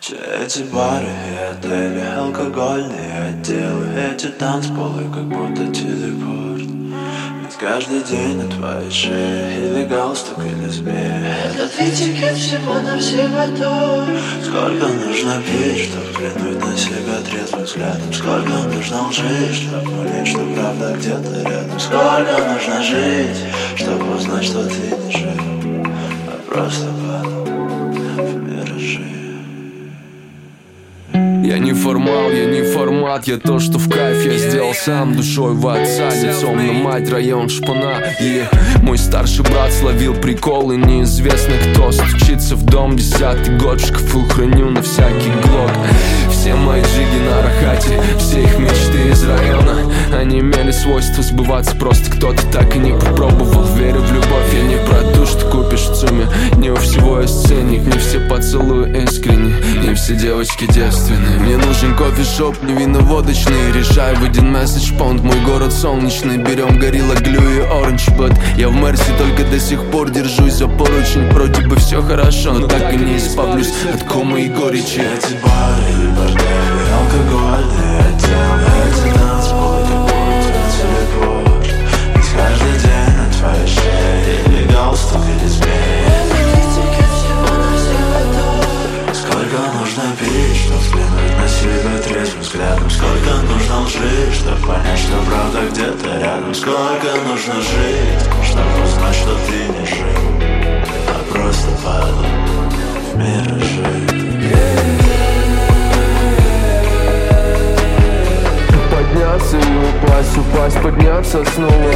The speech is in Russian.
Все эти бары и отели, алкогольные отделы, эти танцполы, как будто телепорт. Ведь каждый день на твоей шее или галстук, или змея. Это третий всего на всего. Сколько нужно пить, чтоб взглянуть на себя трезвым взглядом? Сколько нужно лжи, чтоб понять, что правда где-то рядом? Сколько нужно жить, чтобы узнать, что ты не жил, а просто падал в миражи? Я не формал, я не формат, я то, что в кайф я сделал сам. Душой в отца, лицом на мать, район шпана. И мой старший брат словил приколы, неизвестно кто стучится в дом. 10-й год в шкафу храню на всякий глок. Все мои джиги на рахате, все их мечты из района. Они имели свойство сбываться, просто кто-то так и не попробовал. Верю в любовь, я не про то, что купишь в ЦУМе. Не у всего есть ценник, не все поцелуи искренне, не все девочки девственные. Мне нужен кофешоп, невинно-водочный. Решаю в один месседж паунд, мой город солнечный. Берем горилла, глю и оранж бэт. Я в Мерсе только до сих пор держусь за поручень. Вроде бы все хорошо, но так и не избавлюсь от комы и горечи. Эти бары и бордели, алкогольные отделы, эти танцполы, как будто телепорт. Ведь каждый день на твоей шее или галстук, или змея. Сколько нужно пить, чтоб взглянуть на себя трезвым взглядом? Сколько нужно лжи, чтоб понять, что правда где-то рядом? Сколько нужно жить, чтобы узнать, что ты не жил, а просто падал в миражи? Подняться и упасть, упасть, подняться снова.